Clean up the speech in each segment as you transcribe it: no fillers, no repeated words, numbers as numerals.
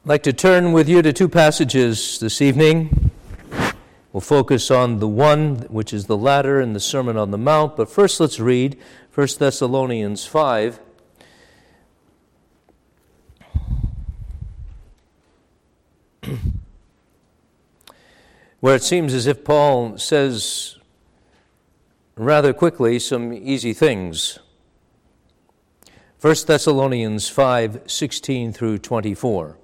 I'd like to turn with you to two passages this evening. We'll focus on the one, which is the latter in the Sermon on the Mount. But first let's read 1 Thessalonians 5. Where it seems as if Paul says rather quickly some easy things. 1 Thessalonians 5:16 through 24.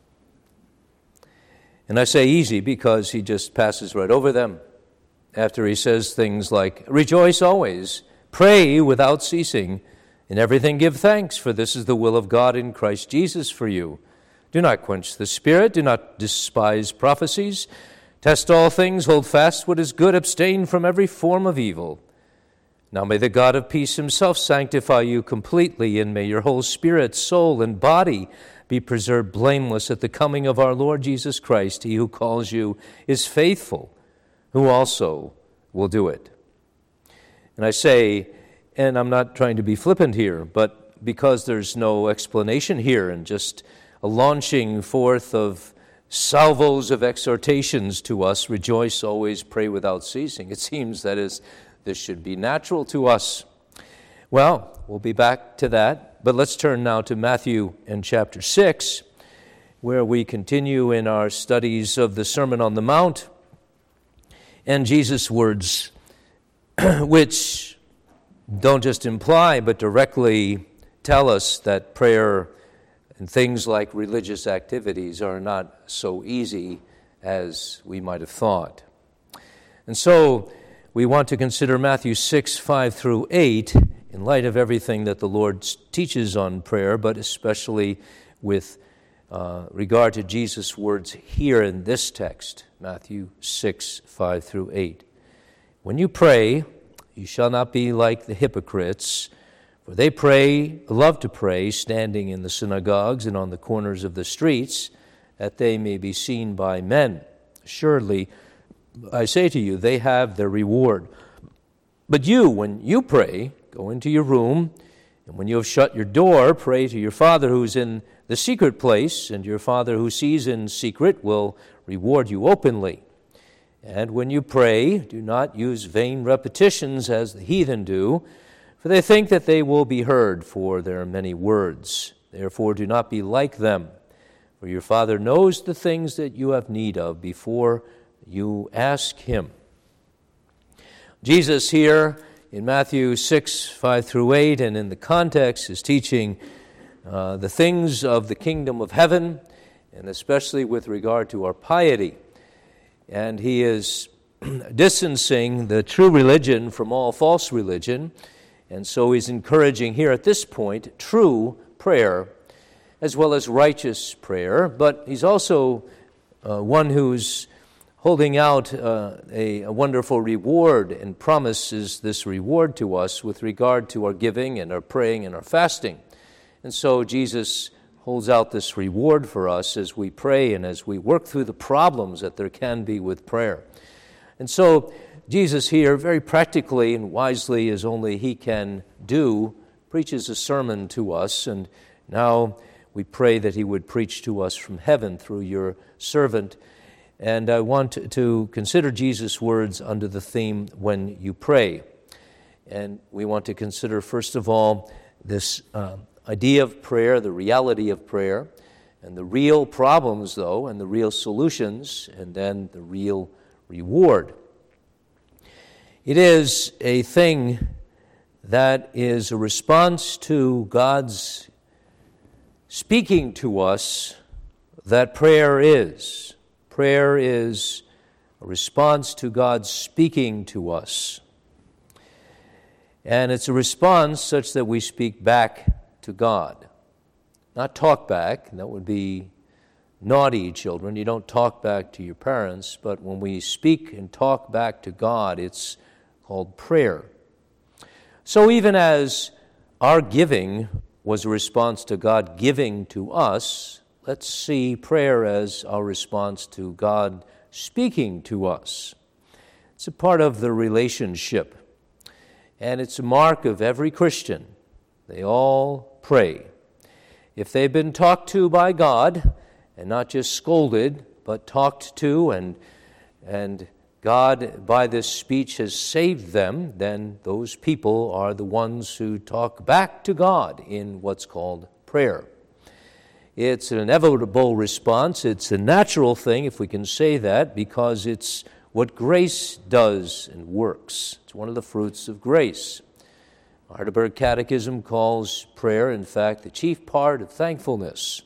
And I say easy because he just passes right over them after he says things like, "Rejoice always, pray without ceasing, in everything give thanks, for this is the will of God in Christ Jesus for you. Do not quench the Spirit, do not despise prophecies, test all things, hold fast what is good, abstain from every form of evil. Now may the God of peace himself sanctify you completely, and may your whole spirit, soul, and body be preserved blameless at the coming of our Lord Jesus Christ. He who calls you is faithful, who also will do it." And I say, and I'm not trying to be flippant here, but because there's no explanation here and just a launching forth of salvos of exhortations to us, rejoice always, pray without ceasing, it seems that this should be natural to us. Well, we'll be back to that. But let's turn now to Matthew and chapter 6, where we continue in our studies of the Sermon on the Mount and Jesus' words, which don't just imply but directly tell us that prayer and things like religious activities are not so easy as we might have thought. And so we want to consider Matthew 6, 5 through 8, in light of everything that the Lord teaches on prayer, but especially with regard to Jesus' words here in this text, Matthew 6, 5 through 8. "When you pray, you shall not be like the hypocrites, for they love to pray, standing in the synagogues and on the corners of the streets, that they may be seen by men. Surely, I say to you, they have their reward. But you, when you pray, go into your room, and when you have shut your door, pray to your Father who is in the secret place, and your Father who sees in secret will reward you openly. And when you pray, do not use vain repetitions as the heathen do, for they think that they will be heard for their many words. Therefore do not be like them, for your Father knows the things that you have need of before you ask him." Jesus here in Matthew 6, 5 through 8, and in the context is teaching the things of the kingdom of heaven, and especially with regard to our piety. And he is distancing the true religion from all false religion, and so he's encouraging here at this point true prayer as well as righteous prayer, but he's also one who's holding out a wonderful reward and promises this reward to us with regard to our giving and our praying and our fasting. And so Jesus holds out this reward for us as we pray and as we work through the problems that there can be with prayer. And so Jesus here, very practically and wisely as only he can do, preaches a sermon to us, and now we pray that he would preach to us from heaven through your servant. And I want to consider Jesus' words under the theme, "When you pray." And we want to consider, first of all, this idea of prayer, the reality of prayer, and the real problems, though, and the real solutions, and then the real reward. It is a thing that is a response to God's speaking to us that prayer is. Prayer is a response to God speaking to us. And it's a response such that we speak back to God. Not talk back, that would be naughty children. You don't talk back to your parents, but when we speak and talk back to God, it's called prayer. So even as our giving was a response to God giving to us, let's see prayer as our response to God speaking to us. It's a part of the relationship, and it's a mark of every Christian. They all pray. If they've been talked to by God, and not just scolded, but talked to, and God, by this speech, has saved them, then those people are the ones who talk back to God in what's called prayer. It's an inevitable response. It's a natural thing, if we can say that, because it's what grace does and works. It's one of the fruits of grace. Heidelberg Catechism calls prayer, in fact, the chief part of thankfulness.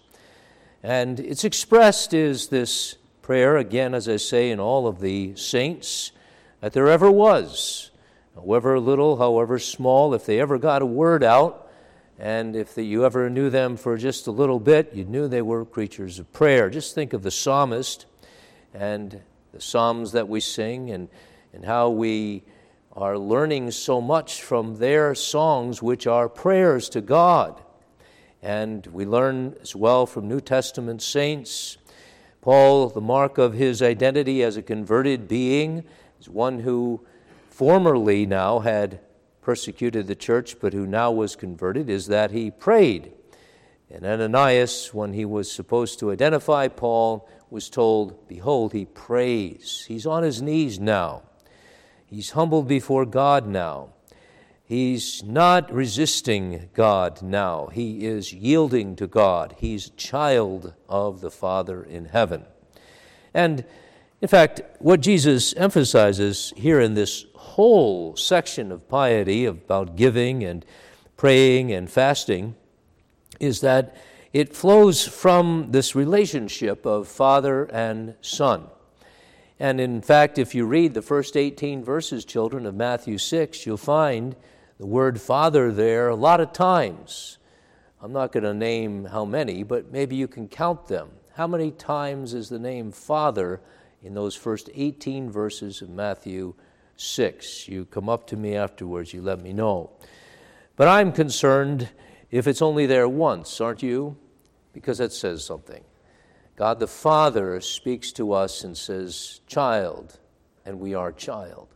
And it's expressed as this prayer, again, as I say, in all of the saints that there ever was, however little, however small, if they ever got a word out, and if you ever knew them for just a little bit, you knew they were creatures of prayer. Just think of the psalmist and the psalms that we sing and how we are learning so much from their songs, which are prayers to God. And we learn as well from New Testament saints. Paul, the mark of his identity as a converted being, is one who formerly now had persecuted the church, but who now was converted, is that he prayed. And Ananias, when he was supposed to identify Paul, was told, behold, he prays. He's on his knees now. He's humbled before God now. He's not resisting God now. He is yielding to God. He's a child of the Father in heaven. And in fact, what Jesus emphasizes here in this whole section of piety about giving and praying and fasting is that it flows from this relationship of Father and Son. And in fact, if you read the first 18 verses, children, of Matthew 6, you'll find the word Father there a lot of times. I'm not going to name how many, but maybe you can count them. How many times is the name Father in those first 18 verses of Matthew 6? You come up to me afterwards, you let me know. But I'm concerned if it's only there once, aren't you? Because that says something. God the Father speaks to us and says, child, and we are child.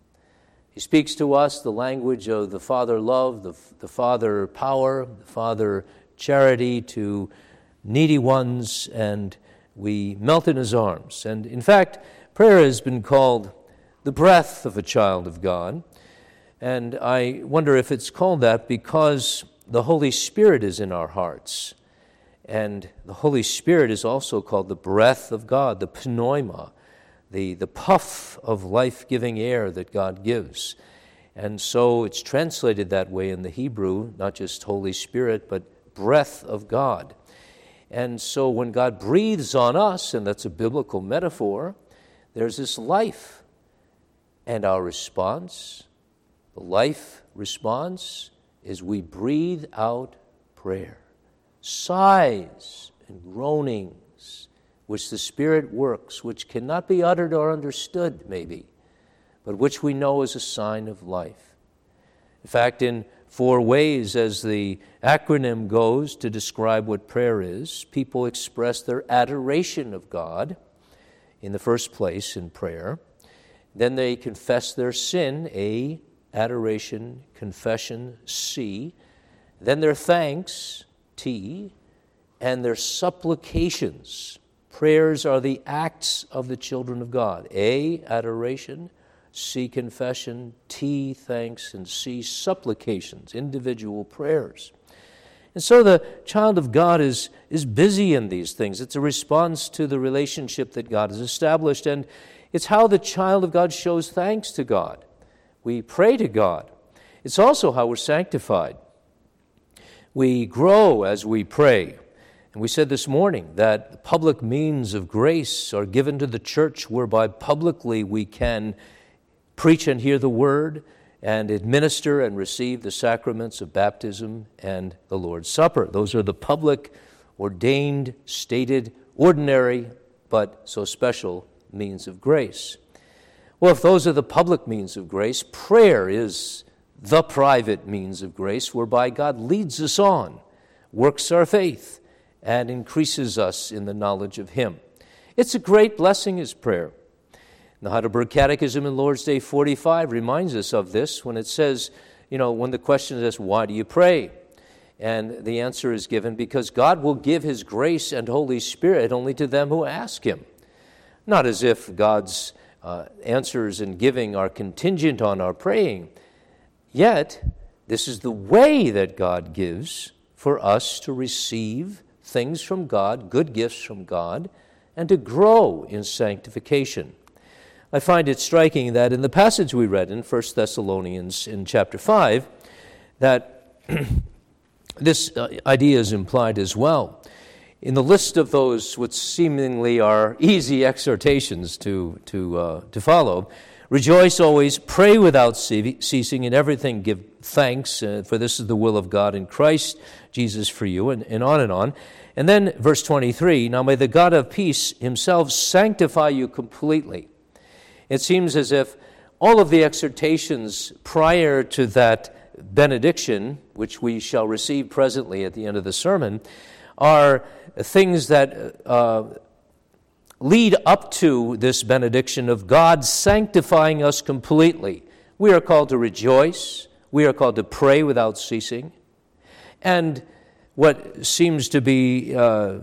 He speaks to us the language of the Father love, the Father power, the Father charity to needy ones, and we melt in his arms. And in fact, prayer has been called the breath of a child of God. And I wonder if it's called that because the Holy Spirit is in our hearts. And the Holy Spirit is also called the breath of God, the pneuma, the puff of life-giving air that God gives. And so it's translated that way in the Hebrew, not just Holy Spirit, but breath of God. And so when God breathes on us, and that's a biblical metaphor, there's this life. And our response, the life response, is we breathe out prayer. Sighs and groanings, which the Spirit works, which cannot be uttered or understood, maybe, but which we know is a sign of life. In fact, in 4 ways, as the acronym goes to describe what prayer is, people express their adoration of God in the first place in prayer. Then they confess their sin, A, adoration, confession, C. Then their thanks, T, and their supplications. Prayers are the acts of the children of God. A, adoration, C, confession, T, thanks, and C, supplications, individual prayers. And so the child of God is busy in these things. It's a response to the relationship that God has established, and it's how the child of God shows thanks to God. We pray to God. It's also how we're sanctified. We grow as we pray. And we said this morning that the public means of grace are given to the church whereby publicly we can preach and hear the word and administer and receive the sacraments of baptism and the Lord's Supper. Those are the public, ordained, stated, ordinary, but so special means of grace. Well, if those are the public means of grace, prayer is the private means of grace whereby God leads us on, works our faith, and increases us in the knowledge of Him. It's a great blessing, is prayer. The Heidelberg Catechism in Lord's Day 45 reminds us of this when it says, when the question is, why do you pray? And the answer is given because God will give his grace and Holy Spirit only to them who ask him. Not as if God's answers and giving are contingent on our praying. Yet, this is the way that God gives for us to receive things from God, good gifts from God, and to grow in sanctification. I find it striking that in the passage we read in 1 Thessalonians in chapter 5, that this idea is implied as well. In the list of those which seemingly are easy exhortations to follow, rejoice always, pray without ceasing, in everything give thanks, for this is the will of God in Christ Jesus for you, and on and on. And then verse 23, now may the God of peace himself sanctify you completely. It seems as if all of the exhortations prior to that benediction, which we shall receive presently at the end of the sermon, are things that lead up to this benediction of God sanctifying us completely. We are called to rejoice. We are called to pray without ceasing. And what seems to be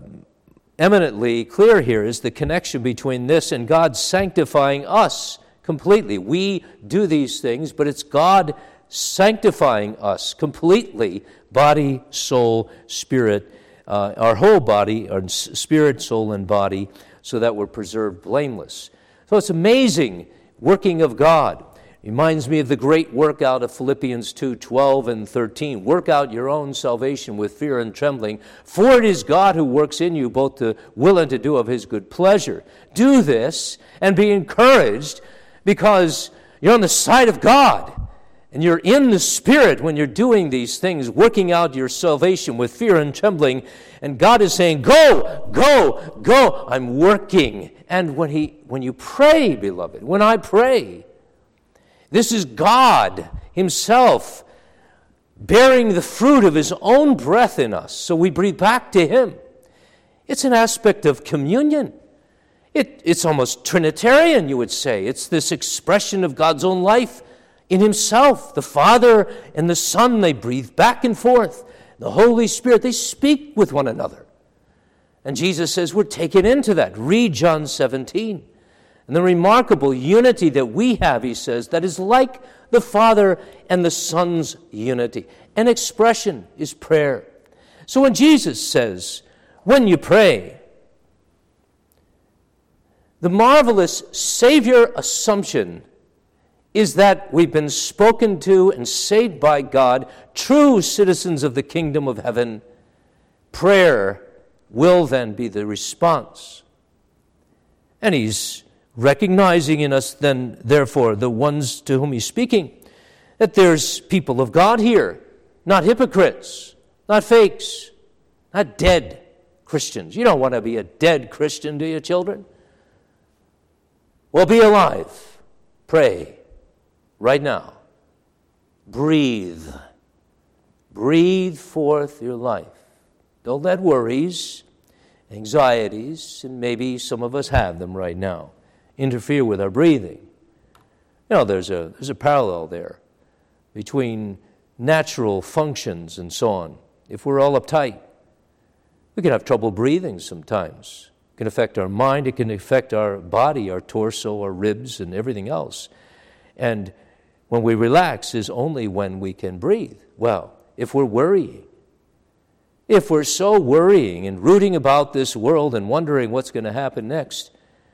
eminently clear here is the connection between this and God sanctifying us completely. We do these things, but it's God sanctifying us completely, body, soul, spirit, our whole body, our spirit, soul, and body, so that we're preserved blameless. So it's amazing working of God. Reminds me of the great work out of Philippians 2:12 and 13. Work out your own salvation with fear and trembling, for it is God who works in you both to will and to do of his good pleasure. Do this and be encouraged because you're on the side of God. And you're in the Spirit when you're doing these things, working out your salvation with fear and trembling. And God is saying, go, go, go. I'm working. And when you pray, beloved, when I pray, this is God himself bearing the fruit of his own breath in us. So we breathe back to him. It's an aspect of communion. It's almost Trinitarian, you would say. It's this expression of God's own life in himself. The Father and the Son, they breathe back and forth. The Holy Spirit, they speak with one another. And Jesus says we're taken into that. Read John 17. And the remarkable unity that we have, he says, that is like the Father and the Son's unity. An expression is prayer. So when Jesus says, when you pray, the marvelous Savior assumption is that we've been spoken to and saved by God, true citizens of the kingdom of heaven. Prayer will then be the response. And he's recognizing in us then, therefore, the ones to whom he's speaking, that there's people of God here, not hypocrites, not fakes, not dead Christians. You don't want to be a dead Christian, do you, children? Well, be alive. Pray. Right now, breathe. Breathe forth your life. Don't let worries, anxieties, and maybe some of us have them right now, interfere with our breathing. You know, there's a parallel there between natural functions and so on. If we're all uptight, we can have trouble breathing sometimes. It can affect our mind, it can affect our body, our torso, our ribs, and everything else. And when we relax is only when we can breathe. Well, if we're worrying, if we're so worrying and rooting about this world and wondering what's going to happen next,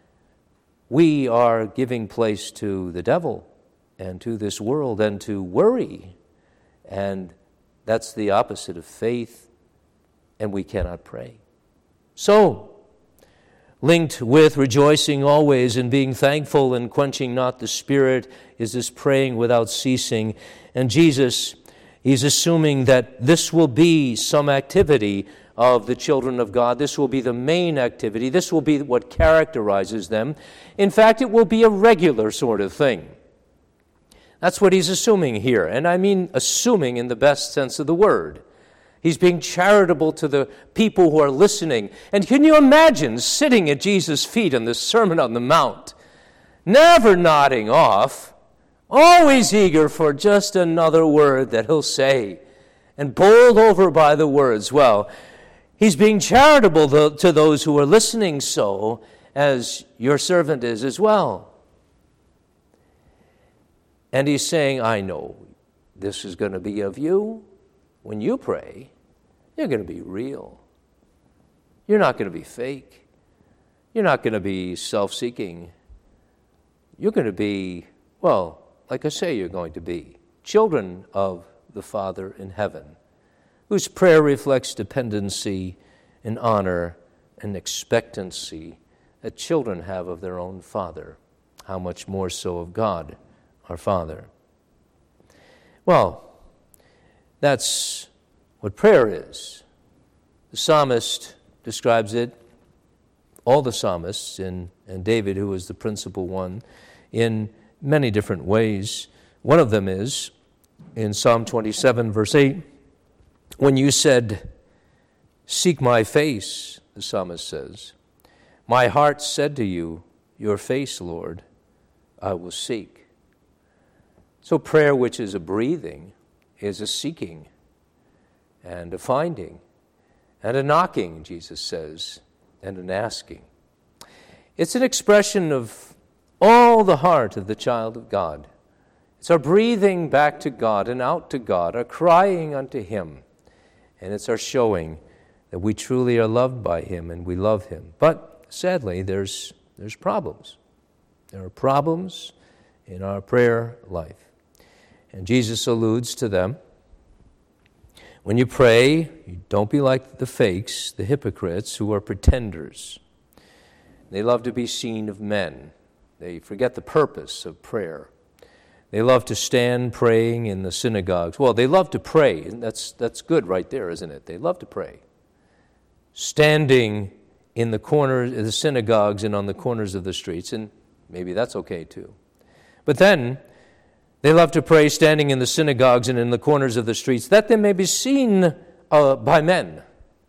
we are giving place to the devil and to this world and to worry. And that's the opposite of faith, and we cannot pray. So, linked with rejoicing always and being thankful and quenching not the Spirit is this praying without ceasing. And Jesus, he's assuming that this will be some activity of the children of God. This will be the main activity. This will be what characterizes them. In fact, it will be a regular sort of thing. That's what he's assuming here. And I mean assuming in the best sense of the word. He's being charitable to the people who are listening. And can you imagine sitting at Jesus' feet on the Sermon on the Mount, never nodding off, always eager for just another word that he'll say, and bowled over by the words. Well, he's being charitable to those who are listening, so as your servant is as well. And he's saying, I know this is going to be of you. When you pray, you're going to be real. You're not going to be fake. You're not going to be self-seeking. You're going to be, well, like I say you're going to be, children of the Father in heaven, whose prayer reflects dependency and honor and expectancy that children have of their own Father. How much more so of God, our Father. Well, that's what prayer is. The psalmist describes it, all the psalmists, and David, who was the principal one, in many different ways. One of them is in Psalm 27, verse 8, when you said, seek my face, the psalmist says, my heart said to you, your face, Lord, I will seek. So prayer, which is a breathing, is a seeking and a finding and a knocking, Jesus says, and an asking. It's an expression of all the heart of the child of God. It's our breathing back to God and out to God, our crying unto Him. And it's our showing that we truly are loved by Him and we love Him. But sadly, there's problems. There are problems in our prayer life. And Jesus alludes to them. When you pray, you don't be like the fakes, the hypocrites, who are pretenders. They love to be seen of men. They forget the purpose of prayer. They love to stand praying in the synagogues. Well, they love to pray, and that's good right there, isn't it? They love to pray. Standing in the corners of the synagogues and on the corners of the streets, and maybe that's okay too. But then they love to pray standing in the synagogues and in the corners of the streets, that they may be seen by men.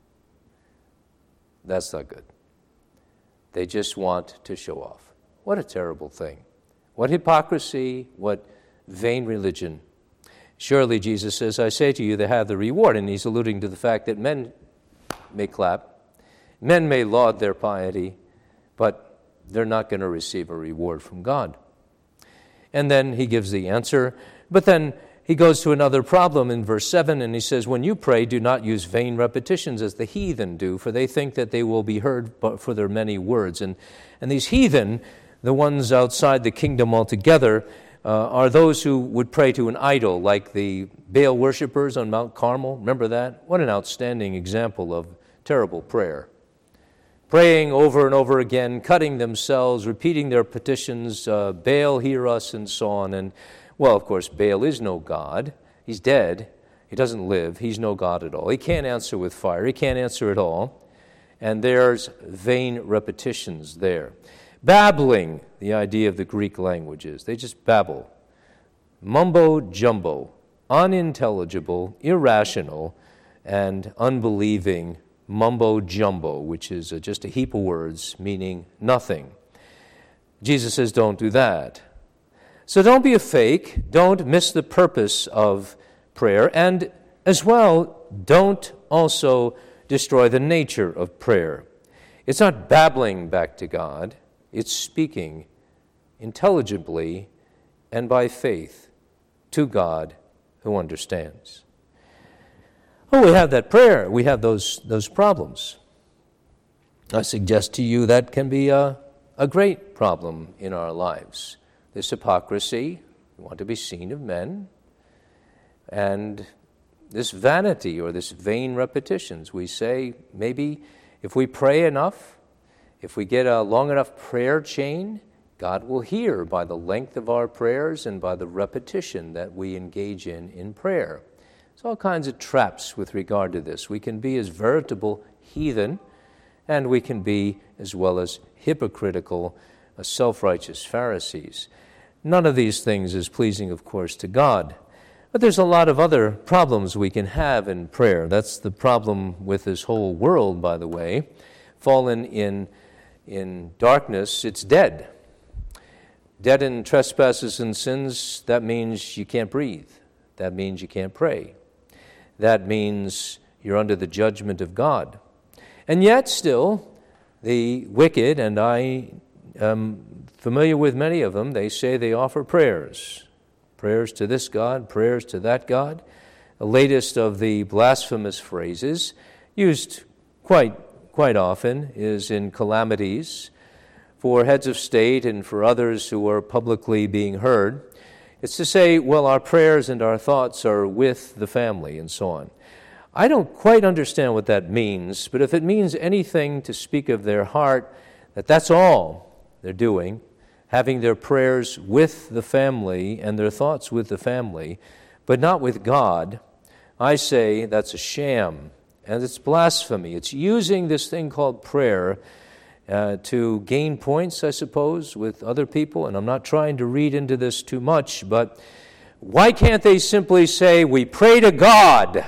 That's not good. They just want to show off. What a terrible thing. What hypocrisy, what vain religion. Surely, Jesus says, I say to you, they have the reward. And he's alluding to the fact that men may clap, men may laud their piety, but they're not going to receive a reward from God. And then he gives the answer. But then he goes to another problem in verse 7, and he says, when you pray, do not use vain repetitions as the heathen do, for they think that they will be heard for their many words. And these heathen, the ones outside the kingdom altogether, are those who would pray to an idol, like the Baal worshipers on Mount Carmel. Remember that? What an outstanding example of terrible prayer. Praying over and over again, cutting themselves, repeating their petitions, Baal, hear us, and so on. And, well, of course, Baal is no God. He's dead. He doesn't live. He's no God at all. He can't answer with fire. He can't answer at all. And there's vain repetitions there. Babbling, the idea of the Greek languages. They just babble. Mumbo-jumbo, unintelligible, irrational, and unbelieving mumbo-jumbo, which is just a heap of words meaning nothing. Jesus says, don't do that. So don't be a fake. Don't miss the purpose of prayer. And as well, don't also destroy the nature of prayer. It's not babbling back to God. It's speaking intelligibly and by faith to God who understands. Oh, we have that prayer. We have those problems. I suggest to you that can be a great problem in our lives. This hypocrisy, we want to be seen of men, and this vanity or this vain repetitions. We say maybe if we pray enough, if we get a long enough prayer chain, God will hear by the length of our prayers and by the repetition that we engage in prayer. There's all kinds of traps with regard to this. We can be as veritable heathen, and we can be as well as hypocritical, self-righteous Pharisees. None of these things is pleasing, of course, to God. But there's a lot of other problems we can have in prayer. That's the problem with this whole world, by the way. Fallen in darkness, it's dead. Dead in trespasses and sins, that means you can't breathe. That means you can't pray. that means you're under the judgment of God. And yet still, the wicked, and I am familiar with many of them, they say they offer prayers. Prayers to this God, prayers to that God. The latest of the blasphemous phrases, used quite often, is in calamities for heads of state and for others who are publicly being heard. It's to say, well, our prayers and our thoughts are with the family and so on. I don't quite understand what that means, but if it means anything to speak of their heart, that's all they're doing, having their prayers with the family and their thoughts with the family, but not with God, I say that's a sham, and it's blasphemy. It's using this thing called prayer to gain points, I suppose, with other people, and I'm not trying to read into this too much, but why can't they simply say, we pray to God,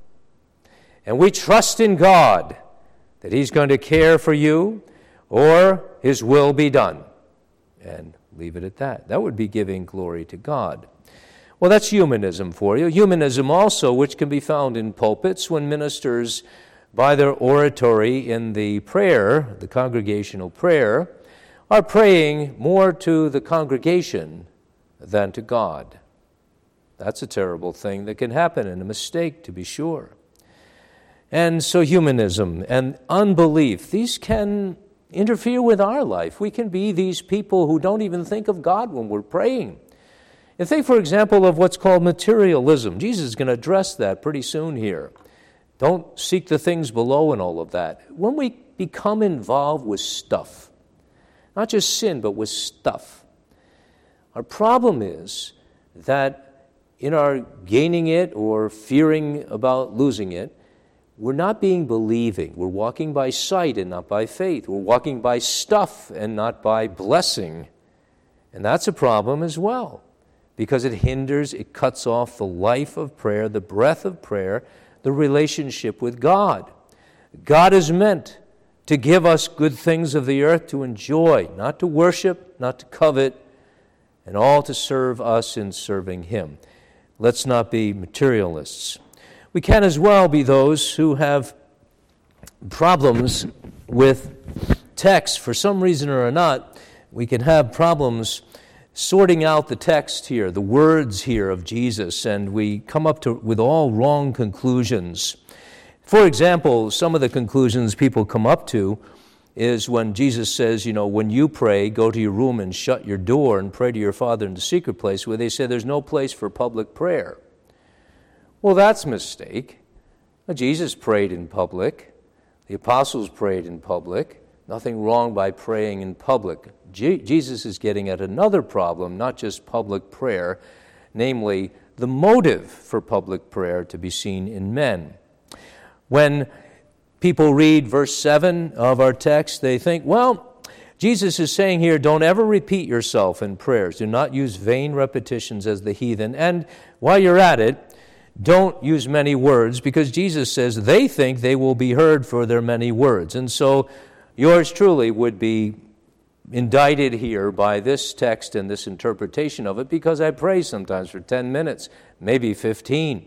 and we trust in God that He's going to care for you, or His will be done, and leave it at that? That would be giving glory to God. Well, that's humanism for you. Humanism also, which can be found in pulpits when ministers, by their oratory in the prayer, the congregational prayer, are praying more to the congregation than to God. That's a terrible thing that can happen, and a mistake, to be sure. And so humanism and unbelief, these can interfere with our life. We can be these people who don't even think of God when we're praying. And think, for example, of what's called materialism. Jesus is going to address that pretty soon here. Don't seek the things below and all of that. When we become involved with stuff, not just sin, but with stuff, our problem is that in our gaining it or fearing about losing it, we're not being believing. We're walking by sight and not by faith. We're walking by stuff and not by blessing. And that's a problem as well, because it hinders, it cuts off the life of prayer, the breath of prayer, the relationship with God. God is meant to give us good things of the earth to enjoy, not to worship, not to covet, and all to serve us in serving Him. Let's not be materialists. We can as well be those who have problems with text. For some reason or not, we can have problems sorting out the text here, the words here of Jesus, and we come up with all wrong conclusions. For example, some of the conclusions people come up to is when Jesus says, when you pray, go to your room and shut your door and pray to your Father in the secret place, where they say there's no place for public prayer. Well, that's a mistake. Jesus prayed in public. The apostles prayed in public. Nothing wrong by praying in public. Jesus is getting at another problem, not just public prayer, namely the motive for public prayer to be seen in men. When people read verse 7 of our text, they think, well, Jesus is saying here, don't ever repeat yourself in prayers. Do not use vain repetitions as the heathen. And while you're at it, don't use many words, because Jesus says they think they will be heard for their many words. And so yours truly would be indicted here by this text and this interpretation of it, because I pray sometimes for 10 minutes, maybe 15.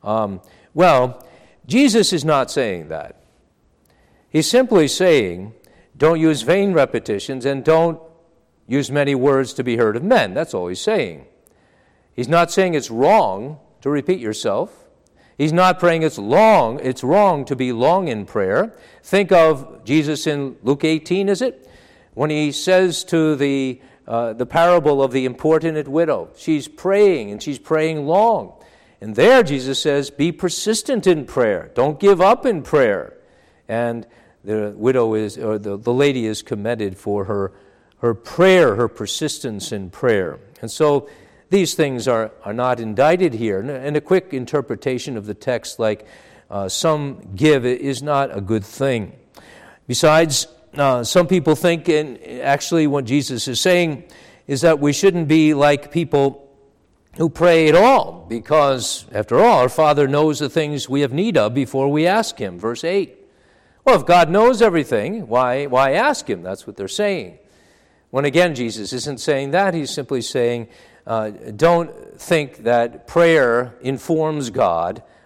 Well, Jesus is not saying that. He's simply saying, don't use vain repetitions and don't use many words to be heard of men. That's all he's saying. He's not saying it's wrong to repeat yourself. He's not praying it's wrong to be long in prayer. Think of Jesus in Luke 18, is it? When he says to the parable of the importunate widow, she's praying, and she's praying long. And there Jesus says, be persistent in prayer. Don't give up in prayer. And the widow the lady is commended for her prayer, her persistence in prayer. And so these things are not indicted here. And a quick interpretation of the text, like some give, is not a good thing. Besides, some people think, and actually what Jesus is saying is that we shouldn't be like people who pray at all, because, after all, our Father knows the things we have need of before we ask Him. Verse 8. Well, if God knows everything, why ask Him? That's what they're saying. When again, Jesus isn't saying that. He's simply saying, don't think that prayer informs God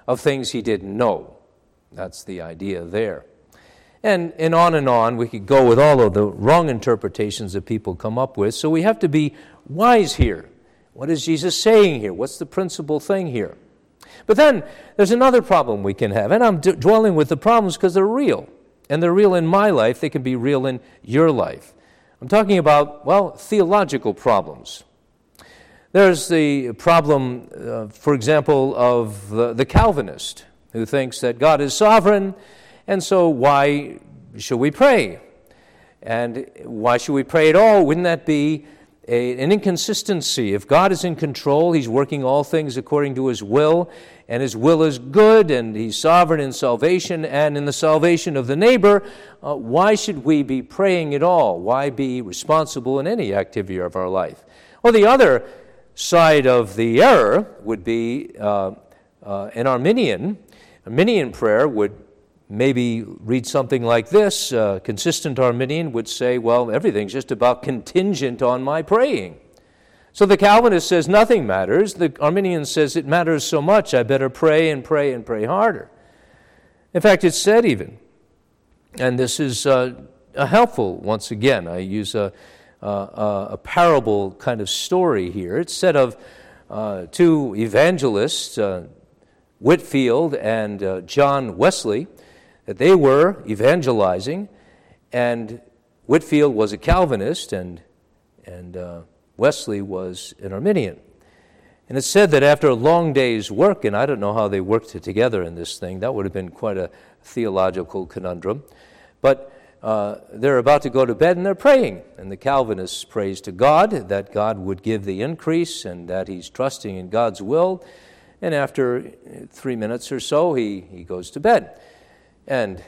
of things he didn't know. That's the idea there. And on we could go with all of the wrong interpretations that people come up with. So we have to be wise here. What is Jesus saying here? What's the principal thing here? But then there's another problem we can have. And I'm dwelling with the problems because they're real. And they're real in my life. They can be real in your life. I'm talking about, theological problems. There's the problem, for example, of the Calvinist, who thinks that God is sovereign, and so why should we pray? And why should we pray at all? Wouldn't that be an inconsistency? If God is in control, he's working all things according to his will, and his will is good, and he's sovereign in salvation and in the salvation of the neighbor, why should we be praying at all? Why be responsible in any activity of our life? Well, the other side of the error would be an Arminian. Arminian prayer would maybe read something like this. Consistent Arminian would say, everything's just about contingent on my praying. So the Calvinist says nothing matters. The Arminian says it matters so much, I better pray and pray and pray harder. In fact, it's said even, and this is helpful, once again, I use a parable kind of story here. It's said of two evangelists, Whitefield and John Wesley, that they were evangelizing, and Whitefield was a Calvinist, and Wesley was an Arminian. And it's said that after a long day's work, and I don't know how they worked together in this thing, that would have been quite a theological conundrum, but they're about to go to bed and they're praying, and the Calvinist prays to God that God would give the increase and that he's trusting in God's will, and after 3 minutes or so, he goes to bed. And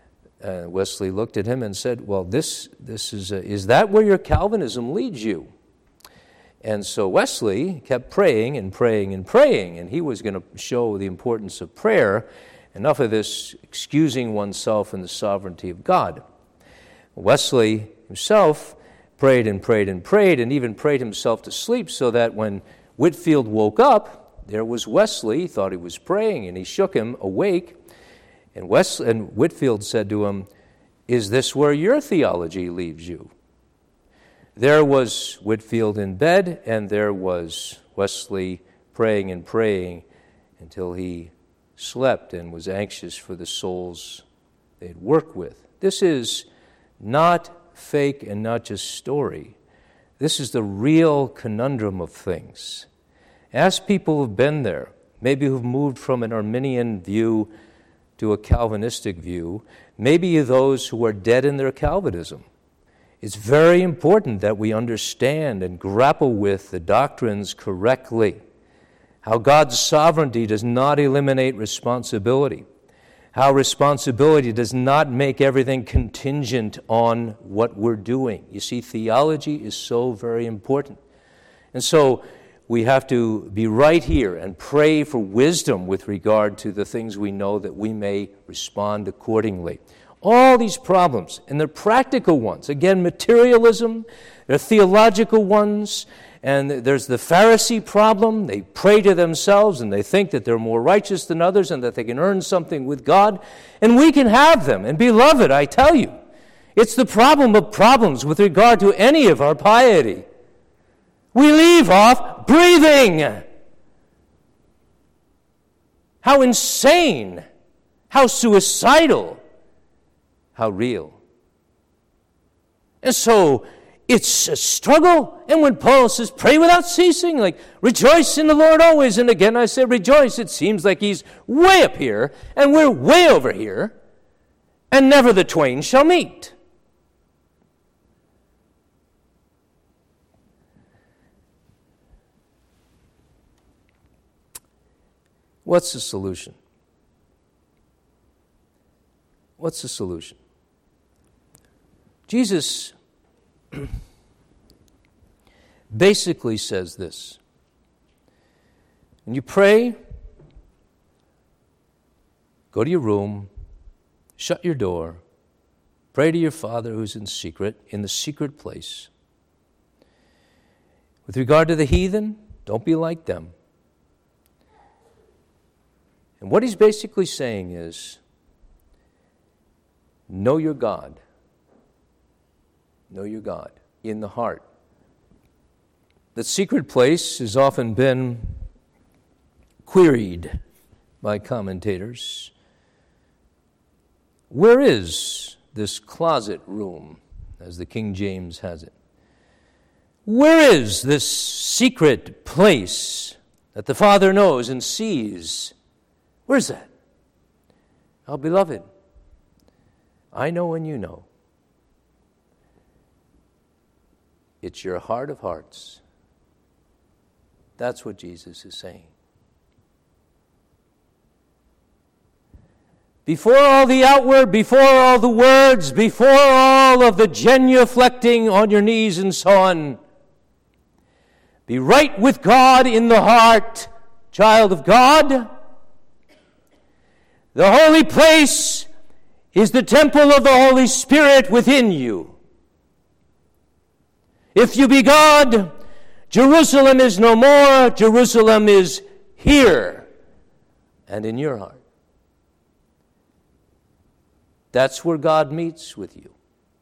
Wesley looked at him and said, this is that where your Calvinism leads you? And so Wesley kept praying and praying and praying, and he was going to show the importance of prayer, enough of this excusing oneself in the sovereignty of God. Wesley himself prayed and prayed and prayed, and even prayed himself to sleep, so that when Whitefield woke up, there was Wesley. He thought he was praying, and he shook him awake. And Whitefield said to him, "Is this where your theology leaves you?" There was Whitefield in bed, and there was Wesley praying and praying until he slept and was anxious for the souls they'd worked with. This is not fake and not just story. This is the real conundrum of things. Ask people who've been there, maybe who've moved from an Arminian view to a Calvinistic view, maybe those who are dead in their Calvinism. It's very important that we understand and grapple with the doctrines correctly. How God's sovereignty does not eliminate responsibility. How responsibility does not make everything contingent on what we're doing. You see, theology is so very important. And so we have to be right here and pray for wisdom with regard to the things we know, that we may respond accordingly. All these problems, and they're practical ones. Again, materialism, they're theological ones, and there's the Pharisee problem. They pray to themselves, and they think that they're more righteous than others and that they can earn something with God. And we can have them. And beloved, I tell you, it's the problem of problems with regard to any of our piety. We leave off breathing. How insane, how suicidal, how real. And so it's a struggle. And when Paul says, pray without ceasing, like rejoice in the Lord always. And again, I say rejoice. It seems like he's way up here and we're way over here. And never the twain shall meet. What's the solution? What's the solution? Jesus basically says this. When you pray, go to your room, shut your door, pray to your Father who's in secret, in the secret place. With regard to the heathen, don't be like them. And what he's basically saying is, know your God. Know your God in the heart. The secret place has often been queried by commentators. Where is this closet room, as the King James has it? Where is this secret place that the Father knows and sees? Where's that? Oh, beloved, I know and you know. It's your heart of hearts. That's what Jesus is saying. Before all the outward, before all the words, before all of the genuflecting on your knees and so on, be right with God in the heart, child of God. The holy place is the temple of the Holy Spirit within you. If you be God, Jerusalem is no more. Jerusalem is here and in your heart. That's where God meets with you.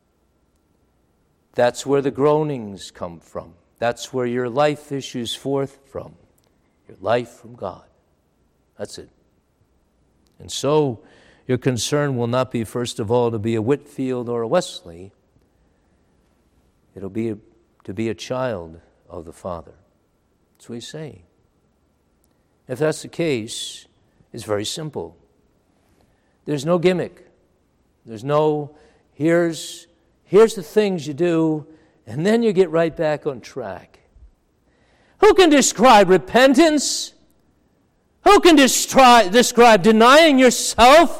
That's where the groanings come from. That's where your life issues forth from. Your life from God. That's it. And so your concern will not be, first of all, to be a Whitfield or a Wesley. It'll be to be a child of the Father. That's what he's saying. If that's the case, it's very simple. There's no gimmick. There's no, here's the things you do, and then you get right back on track. Who can describe repentance? Who can describe denying yourself?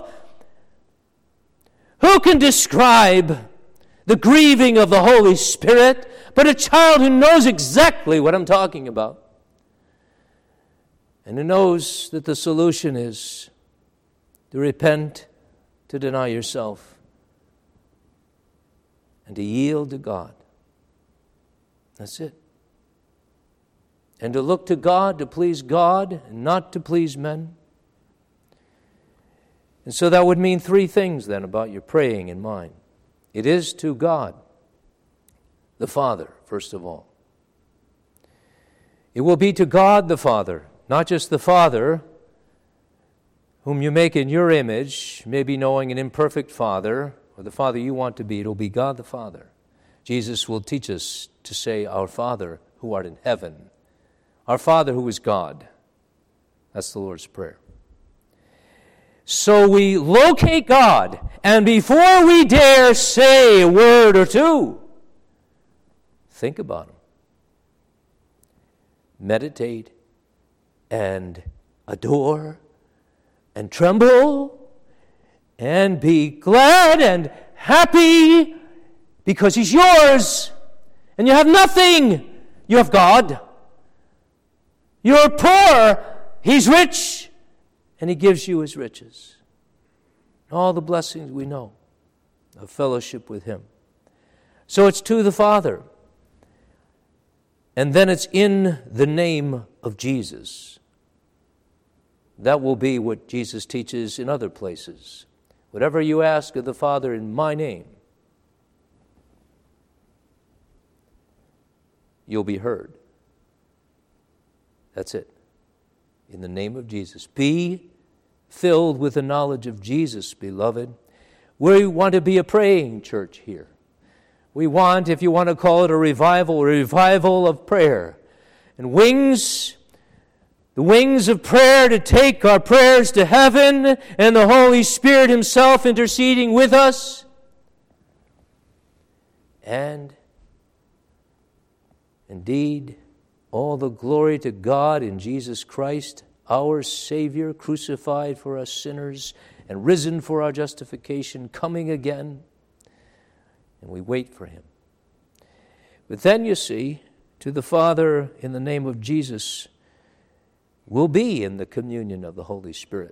Who can describe the grieving of the Holy Spirit but a child who knows exactly what I'm talking about and who knows that the solution is to repent, to deny yourself, and to yield to God. That's it. And to look to God, to please God, and not to please men. And so that would mean three things then about your praying in mind. It is to God, the Father, first of all. It will be to God the Father, not just the Father whom you make in your image, maybe knowing an imperfect Father, or the Father you want to be. It will be God the Father. Jesus will teach us to say, Our Father who art in heaven. Our Father who is God. That's the Lord's Prayer. So we locate God, and before we dare say a word or two, think about Him. Meditate and adore and tremble and be glad and happy because He's yours and you have nothing. You have God. You're poor. He's rich and He gives you His riches. All the blessings we know of fellowship with Him. So it's to the Father. And then it's in the name of Jesus. That will be what Jesus teaches in other places. Whatever you ask of the Father in my name, you'll be heard. That's it. In the name of Jesus. Be filled with the knowledge of Jesus, beloved. We want to be a praying church here. We want, if you want to call it a revival of prayer. And the wings of prayer to take our prayers to heaven, and the Holy Spirit Himself interceding with us. And indeed, all the glory to God in Jesus Christ, our Savior, crucified for us sinners and risen for our justification, coming again. And we wait for Him. But then, you see, to the Father in the name of Jesus will be in the communion of the Holy Spirit.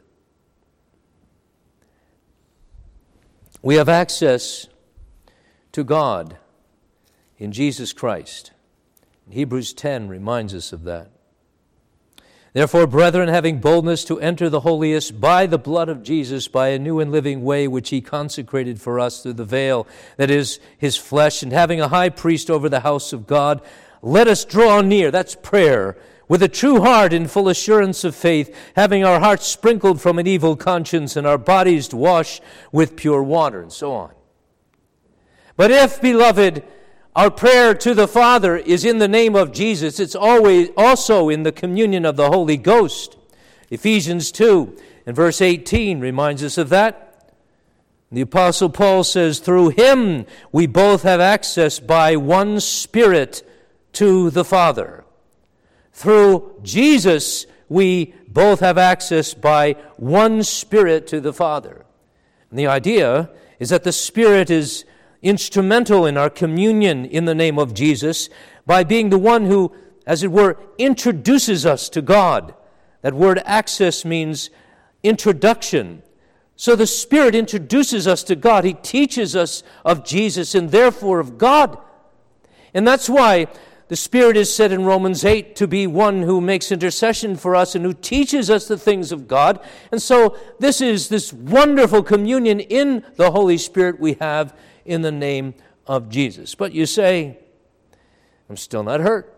We have access to God in Jesus Christ. Hebrews 10 reminds us of that. Therefore, brethren, having boldness to enter the holiest by the blood of Jesus, by a new and living way which he consecrated for us through the veil, that is, his flesh, and having a high priest over the house of God, let us draw near, that's prayer, with a true heart in full assurance of faith, having our hearts sprinkled from an evil conscience and our bodies washed with pure water, and so on. But if, beloved, our prayer to the Father is in the name of Jesus, it's always also in the communion of the Holy Ghost. Ephesians 2 and verse 18 reminds us of that. The Apostle Paul says, through him we both have access by one Spirit to the Father. Through Jesus we both have access by one Spirit to the Father. And the idea is that the Spirit is instrumental in our communion in the name of Jesus by being the one who, as it were, introduces us to God. That word access means introduction. So the Spirit introduces us to God. He teaches us of Jesus and therefore of God. And that's why the Spirit is said in Romans 8 to be one who makes intercession for us and who teaches us the things of God. And so this is this wonderful communion in the Holy Spirit we have in the name of Jesus. But you say, I'm still not hurt.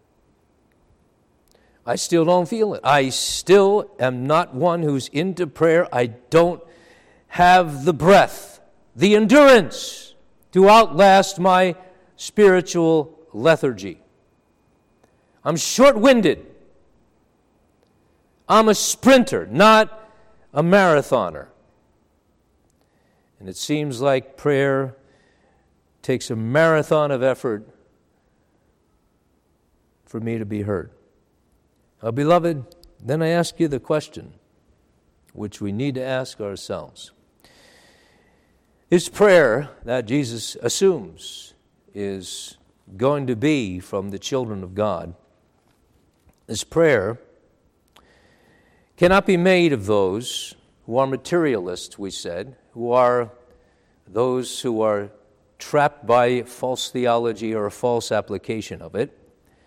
I still don't feel it. I still am not one who's into prayer. I don't have the breath, the endurance to outlast my spiritual lethargy. I'm short-winded. I'm a sprinter, not a marathoner. And it seems like prayer takes a marathon of effort for me to be heard. Beloved, then I ask you the question, which we need to ask ourselves. Is prayer that Jesus assumes is going to be from the children of God, this prayer cannot be made of those who are materialists, we said, who are those who are trapped by false theology or a false application of it.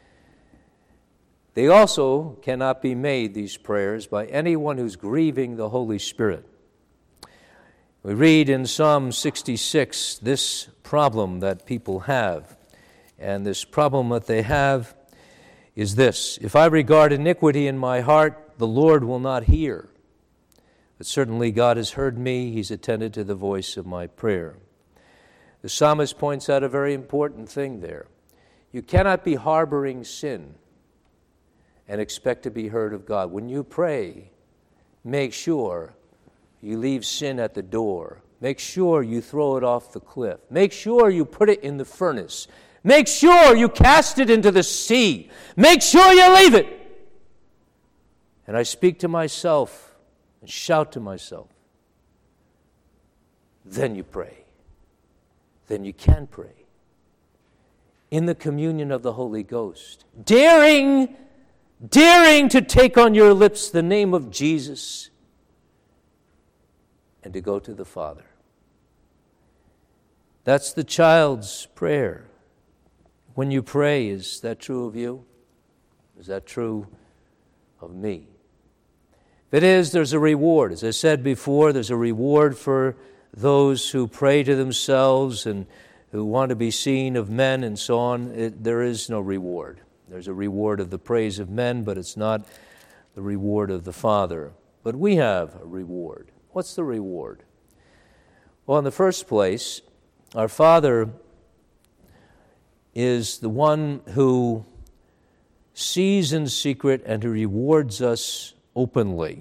They also cannot be made, these prayers, by anyone who's grieving the Holy Spirit. We read in Psalm 66 this problem that people have. And this problem that they have is this: if I regard iniquity in my heart, the Lord will not hear. But certainly God has heard me. He's attended to the voice of my prayer. The psalmist points out a very important thing there. You cannot be harboring sin and expect to be heard of God. When you pray, make sure you leave sin at the door. Make sure you throw it off the cliff. Make sure you put it in the furnace. Make sure you cast it into the sea. Make sure you leave it. And I speak to myself and shout to myself. Then you pray. Then you can pray. In the communion of the Holy Ghost. Daring to take on your lips the name of Jesus and to go to the Father. That's the child's prayer. When you pray, is that true of you? Is that true of me? If it is, there's a reward. As I said before, there's a reward for those who pray to themselves and who want to be seen of men and so on. There is no reward. There's a reward of the praise of men, but it's not the reward of the Father. But we have a reward. What's the reward? Well, in the first place, our Father is the one who sees in secret and who rewards us openly.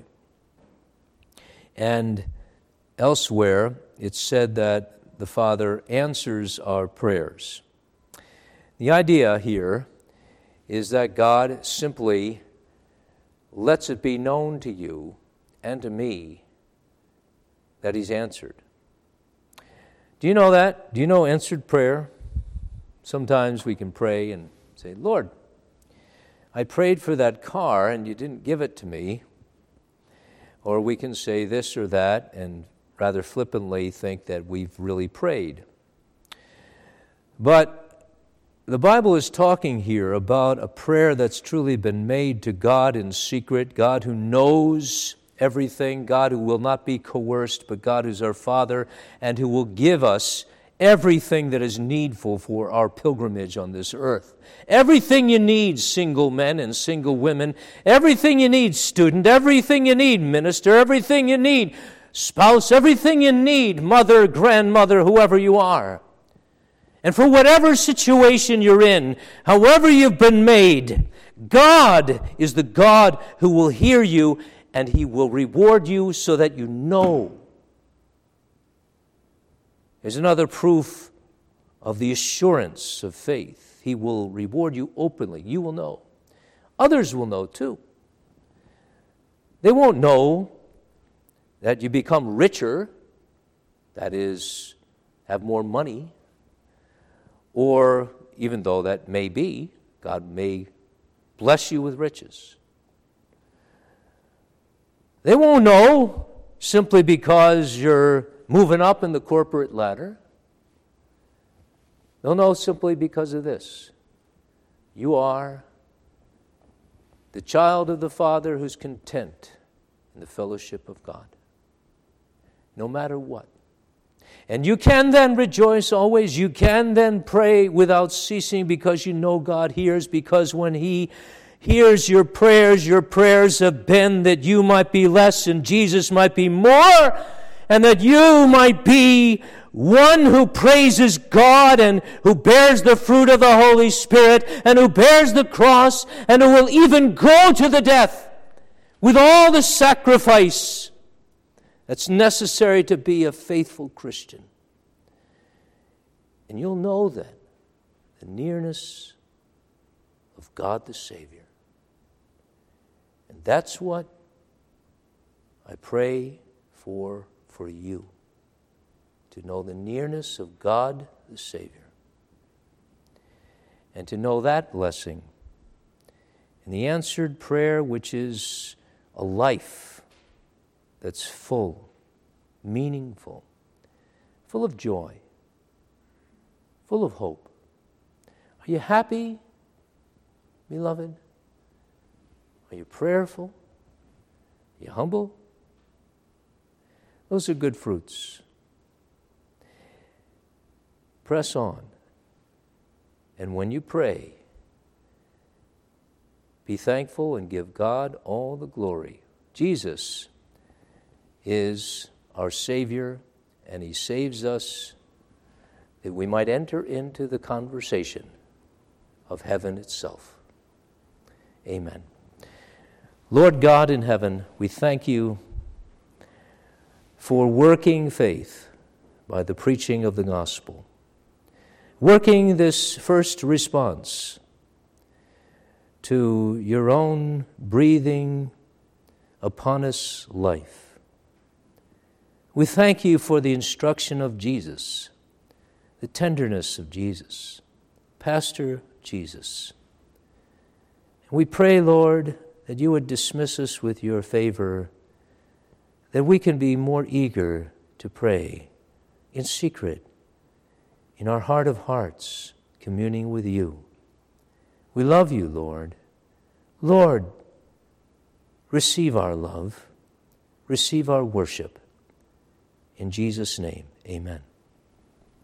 And elsewhere, it's said that the Father answers our prayers. The idea here is that God simply lets it be known to you and to me that He's answered. Do you know that? Do you know answered prayer? Sometimes we can pray and say, Lord, I prayed for that car and you didn't give it to me. Or we can say this or that and rather flippantly think that we've really prayed. But The Bible is talking here about a prayer that's truly been made to God in secret, God who knows everything, God who will not be coerced, but God who's our Father and who will give us everything that is needful for our pilgrimage on this earth. Everything you need, single men and single women, everything you need, student, everything you need, minister, everything you need, spouse, everything you need, mother, grandmother, whoever you are. And for whatever situation you're in, however you've been made, God is the God who will hear you and He will reward you so that you know. Here's another proof of the assurance of faith. He will reward you openly. You will know. Others will know too. They won't know that you become richer, that is, have more money, or even though that may be, God may bless you with riches. They won't know simply because you're moving up in the corporate ladder. They'll know simply because of this. You are the child of the Father who's content in the fellowship of God, no matter what. And you can then rejoice always. You can then pray without ceasing because you know God hears, because when He hears your prayers have been that you might be less and Jesus might be more, and that you might be one who praises God and who bears the fruit of the Holy Spirit and who bears the cross and who will even go to the death with all the sacrifice that's necessary to be a faithful Christian. And you'll know then the nearness of God the Savior. And that's what I pray for you, to know the nearness of God the Savior, and to know that blessing in the answered prayer, which is a life that's full, meaningful, full of joy, full of hope. Are you happy, beloved? Are you prayerful? Are you humble? Those are good fruits. Press on. And when you pray, be thankful and give God all the glory. Jesus is our Savior, and He saves us that we might enter into the conversation of heaven itself. Amen. Lord God in heaven, we thank You for working faith by the preaching of the gospel, working this first response to Your own breathing upon us life. We thank You for the instruction of Jesus, the tenderness of Jesus, Pastor Jesus. We pray, Lord, that You would dismiss us with Your favor, that we can be more eager to pray in secret, in our heart of hearts, communing with You. We love You, Lord. Lord, receive our love, receive our worship. In Jesus' name, amen.